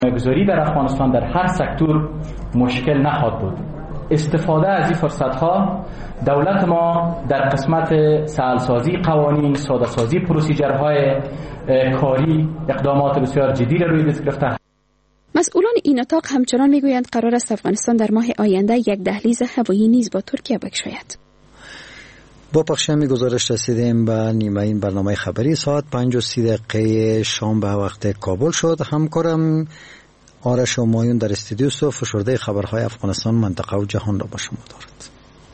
گذاری در افغانستان در هر سکتور مشکل نخواهد بود. استفاده از این فرصت‌ها دولت ما در قسمت سهل‌سازی قوانین، ساده‌سازی پروسیجرهای کاری اقدامات بسیار جدی را روی دست گرفته. مسئولان این اتاق همچنان میگویند قرار است افغانستان در ماه آینده یک دهلیز هوایی نیز با ترکیه بگشاید. با پخش همین گزارش رسیدیم به نیمه این برنامه خبری ساعت 5:30 شام به وقت کابل شد. همکارم آرش و مایون در استودیو و فشرده خبرهای افغانستان، منطقه و جهان را با شما دارد.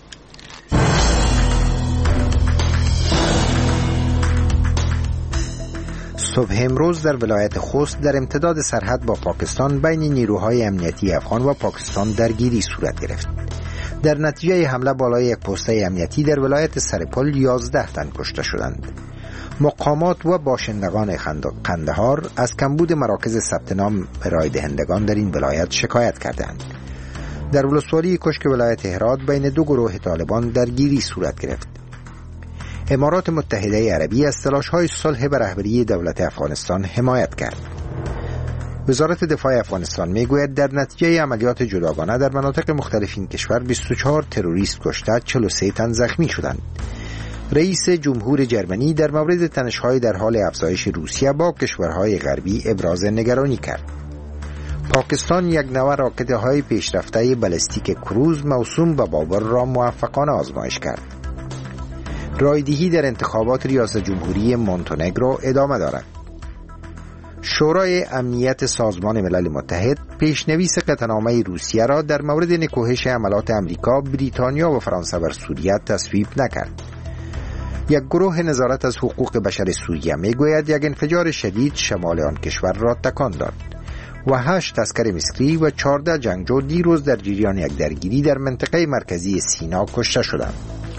صبح امروز در ولایت خوست در امتداد سرحد با پاکستان بین نیروهای امنیتی افغان و پاکستان درگیری صورت گرفت. در نتیجه حمله بالای یک پسته امنیتی در ولایت سرپل 11 تن کشته شدند. مقامات و باشندگان قندهار از کمبود مراکز ثبت نام رای دهندگان در این ولایت شکایت کردند. در ولسوالی کشک ولایت هرات بین دو گروه طالبان درگیری صورت گرفت. امارات متحده عربی از تلاش‌های صلح به رهبری دولت افغانستان حمایت کرد. وزارت دفاع افغانستان میگوید در نتیجه عملیات جداگانه در مناطق مختلف این کشور 24 تروریست کشته، 43 تن زخمی شدند. رئیس جمهور جرمنی در مورد تنش‌های در حال افزایش روسیه با کشورهای غربی ابراز نگرانی کرد. پاکستان یک نوع راکت‌های پیشرفته بالستیک کروز موسوم به بابر را موفقانه آزمایش کرد. رایدهی در انتخابات ریاست جمهوری مونتنگرو ادامه دارد. شورای امنیت سازمان ملل متحد پیشنویس قطعنامه روسیه را در مورد نکوهش حملات امریکا، بریتانیا و فرانسه بر سوریه تصویب نکرد. یک گروه نظارت از حقوق بشر سوریه میگوید یک انفجار شدید شمال آن کشور را تکان داد و 8 عسکر مصری و 14 جنگجو دیروز در جریان یک درگیری در منطقه مرکزی سینا کشته شدند.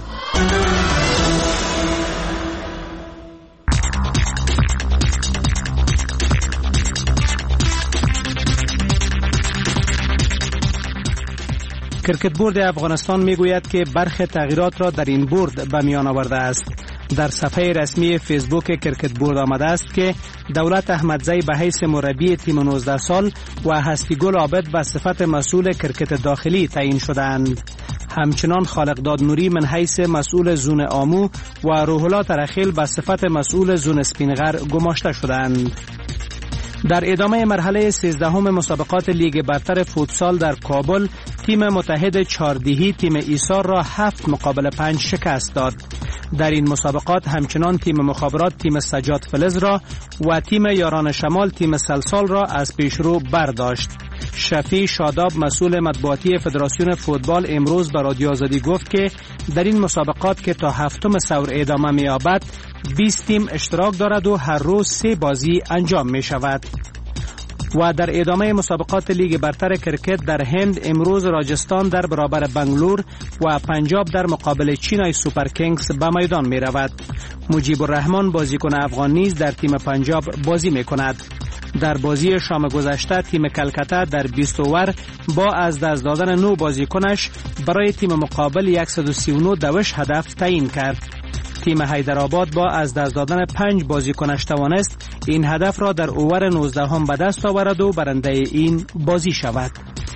کرکت بورد افغانستان میگوید که برخی تغییرات را در این بورد به میان آورده است. در صفحه رسمی فیسبوک کرکت بورد آمده است که دولت احمدزی به حیث مربی تیم 19 سال و هستیگل عابد به صفت مسئول کرکت داخلی تعیین شدند. همچنان خالقداد نوری من حیث مسئول زون آمو و روح الله ترخیل به صفت مسئول زون سپینغر گماشته شدند. در ادامه مرحله 13 مسابقات لیگ برتر فوتسال در کابل، تیم متحد چاردهی تیم ایثار را 7-5 شکست داد. در این مسابقات همچنان تیم مخابرات تیم سجاد فلز را و تیم یاران شمال تیم سلسال را از پیشرو برداشت. شفیع شاداب مسئول مطبوعاتی فدراسیون فوتبال امروز به رادیو آزادی گفت که در این مسابقات که تا 7 ثور ادامه می‌یابد 20 تیم اشتراک دارد و هر روز 3 بازی انجام می شود. و در ادامه مسابقات لیگ برتر کرکت در هند امروز راجستان در برابر بنگلور و پنجاب در مقابل چینای سوپر کینگز به میدان می رود. مجیب الرحمن بازیکن افغان نیز در تیم پنجاب بازی می کند. در بازی شام گذشته تیم کلکته در 20 اوور با از دست دادن 9 بازیکنش برای تیم مقابل 139 دوش هدف تعیین کرد. تیم حیدرآباد با از دست دادن 5 بازیکنش توانست این هدف را در اوور 19 به دست آورد و برنده این بازی شود.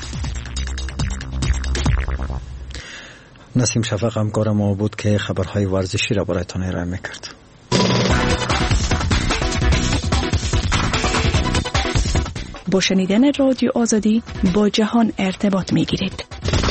نسیم شفق همکار ما بود که خبرهای ورزشی را برایتان ارائه می‌کرد. با شنیدن رادیو آزادی با جهان ارتباط می‌گیرید.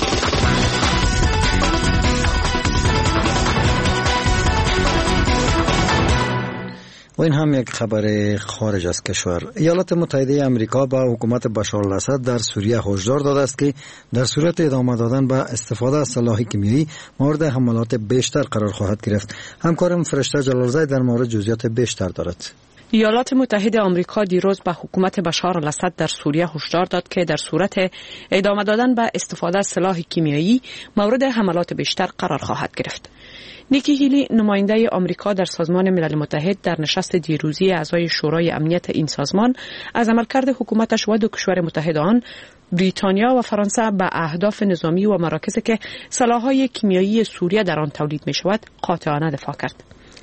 و این هم یک خبر خارج از کشور. ایالات متحده آمریکا با حکومت بشار الاسد در سوریه هشدار داده است که در صورت ادامه دادن به استفاده از سلاح کیمیایی مورد حملات بیشتر قرار خواهد گرفت. همکارم فرشته جلالزاده در مورد جزئیات بیشتر دارد. ایالات متحده آمریکا دیروز به حکومت بشار الاسد در سوریه هشدار داد که در صورت ادامه دادن به استفاده از سلاح کیمیایی مورد حملات بیشتر قرار خواهد گرفت. نیکی هیلی نماینده آمریکا در سازمان ملل متحد در نشست دیروزی اعضای شورای امنیت این سازمان از عملکرد حکومتش و 2 کشور متحد آن بریتانیا و فرانسه به اهداف نظامی و مراکزی که سلاح‌های کیمیایی سوریه در آن تولید می‌شود قاطعانه دفاع کرد.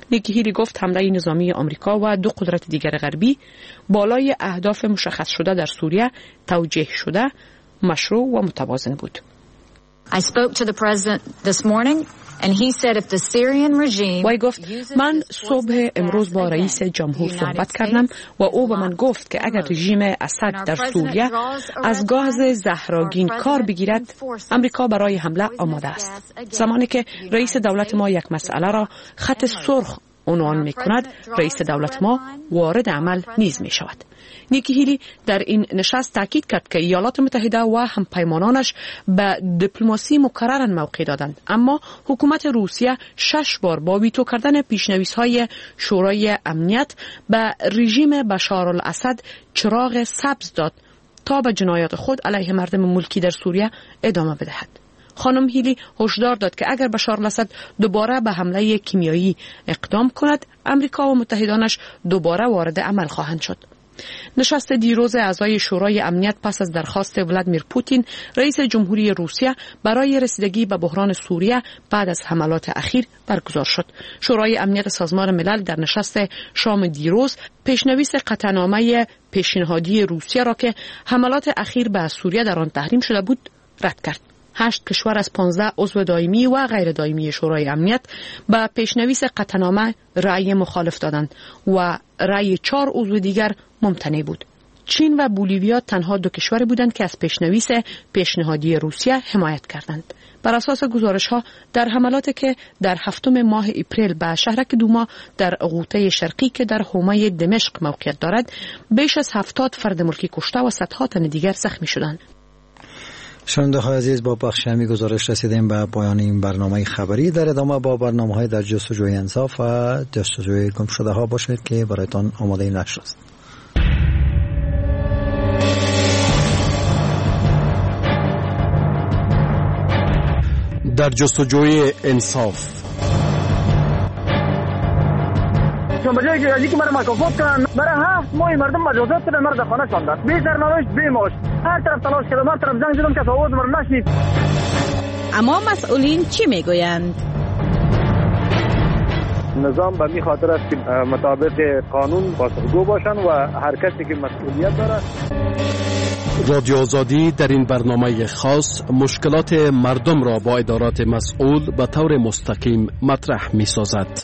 نیکی هیلی گفت حمله نظامی آمریکا و دو قدرت دیگر غربی بالای اهداف مشخص شده در سوریه توجیه شده، مشروع و متوازن بود. I spoke to the president this morning and he said if the Syrian regime وی گفت من صبح امروز با رئیس جمهور صحبت کردم و او به من گفت که اگر رژیم اسد در سوریه از گاز زهرآگین کار بگیرد امریکا برای حمله آماده است. زمانی که رئیس دولت ما یک مسئله را خط سرخ عنوان می کند، رئیس دولت ما وارد عمل نیز می شود. نیکی هیلی در این نشست تاکید کرد که ایالات متحده و همپیمانانش به دیپلماسی مکررن موقع دادند، اما حکومت روسیه 6 بار با ویتو کردن پیشنویس‌های شورای امنیت به رژیم بشار الاسد چراغ سبز داد تا به جنایات خود علیه مردم ملکی در سوریه ادامه بدهد. خانم هیلی هشدار داد که اگر بشار الاسد دوباره به حمله کیمیایی اقدام کند، امریکا و متحدانش دوباره وارد عمل خواهند شد. نشست دیروز اعضای شورای امنیت پس از درخواست ولادیمیر پوتین رئیس جمهوری روسیه برای رسیدگی به بحران سوریه بعد از حملات اخیر برگزار شد. شورای امنیت سازمان ملل در نشست شام دیروز پیشنویس قطعنامه پیشنهادی روسیه را که حملات اخیر به سوریه در آن تحریم شده بود رد کرد. 8 کشور از 15 عضو دائمی و غیر دائمی شورای امنیت به پیشنویس قطعنامه رأی مخالف دادند و رأی 4 عضو دیگر ممتنع بود. چین و بولیویا تنها 2 کشور بودند که از پیشنویس پیشنهادی روسیه حمایت کردند. بر اساس گزارش‌ها در حملاتی که در 7 ماه اپریل به شهرک دوما در غوطه شرقی که در حومه دمشق موقعیت دارد، بیش از 70 فرد ملکی کشته و صدها تن دیگر زخمی شدند. شنونده های عزیز، با بخش همی گزارش رسیدیم به پایان این برنامه خبری. در ادامه با برنامه های در جستجوی انصاف و جستجوی گم شده ها باشید که برایتان آماده نشر است. در جستجوی انصاف. چون بجای که که مرا مکافات کنن، برای 7 ماه مردم مجازات کردن، مرا در خانه شاندن، بی سرنوشت بی معاش. هر طرف تلاش کردم، هر طرف زنگ زدم که آواز مرا نشنید. اما مسئولین چی میگویند؟ نظام به می خاطر است که مطابق قانون پاسخگو باشن و هر کسی که مسئولیت داره. رادیو آزادی در این برنامه خاص مشکلات مردم را با ادارات مسئول به طور مستقیم مطرح می سازد.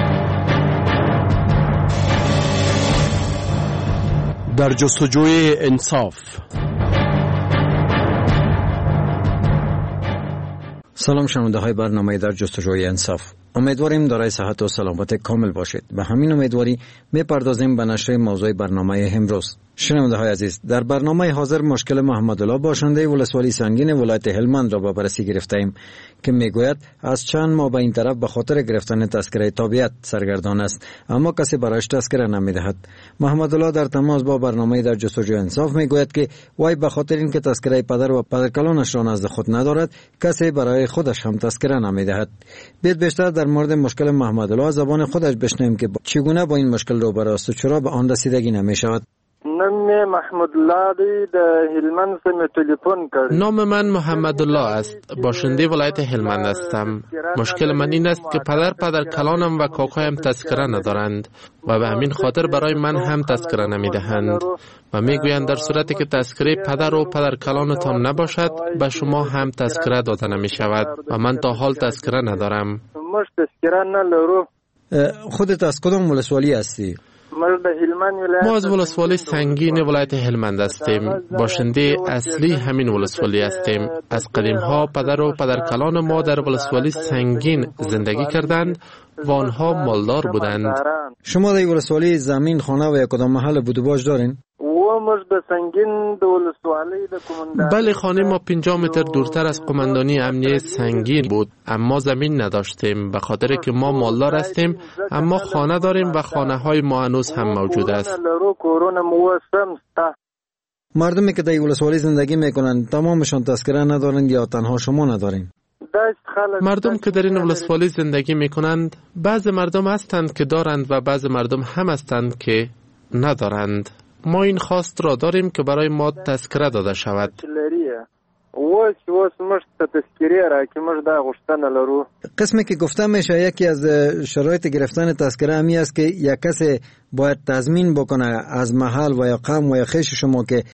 در جستجوی انصاف. سلام شنونده های برنامه در جستجوی انصاف. امیدواریم دارای صحت و سلامت کامل باشید. به همین امیدواری میپردازیم به نشر موضوع برنامه امروز. شنونده های عزیز، در برنامه حاضر مشکل محمد الله باشنده ولسوالی سنگین ولایت هلمند را به بررسی گرفتیم که میگوید از چند ماه به این طرف به خاطر گرفتن تذکره تابعیت سرگردان است، اما کسی برایش تذکره نمیدهد. محمد الله در تماس با برنامه در جستجوی انصاف میگوید که وای به خاطر اینکه تذکره پدر و پدرکلانش را نزد خود ندارد، کسی برای خودش هم تذکره نمیدهد. بیشتر در مورد مشکل محمد الله زبان خودش بشنویم که چگونه با این مشکل روبرو است و چرا به آن رسیدگی نمیشود. نام من محمد الله است. باشنده ولایت هلمند هستم. مشکل من این است که پدر کلانم و کاکایم تذکره ندارند و به همین خاطر برای من هم تذکره نمیدهند و میگویند در صورتی که تذکره پدر و پدرکلانتان نباشد به شما هم تذکره داده نمی شود و من تا حال تذکره ندارم. خودت از کدام ولسوالی هستی؟ ما از ولسوالی سنگین ولایت هلمند هستیم. باشنده اصلی همین ولسوالی هستیم. از قدیم ها پدر و پدرکلان ما در ولسوالی سنگین زندگی کردند و آنها مالدار بودند. شما در ولسوالی زمین، خانه و یک کدام محل بود و باش دارین؟ بله، خانه ما 50 متر دورتر از قماندانی امنیه سنگین بود، اما زمین نداشتیم به خاطر که ما مالدار هستیم، اما خانه داریم و خانه های ما هنوز هم موجود است. مردمی که در ولسوالی زندگی میکنند تمامشان تذکره ندارند یا تنها شما ندارین؟ مردم که در این ولسوالی زندگی میکنند، بعض مردم هستند که دارند و بعض مردم هم هستند که ندارند. ما این خواست را داریم که برای ما تذکره داده شود. اوس مش تذکیره را که مش دا غشتن لرو. قسمی که گفته میشه یکی از شرایط گرفتن تذکره همی است که یک کس باید تضمین بکنه از محل و یا قوم و یا خویش شما که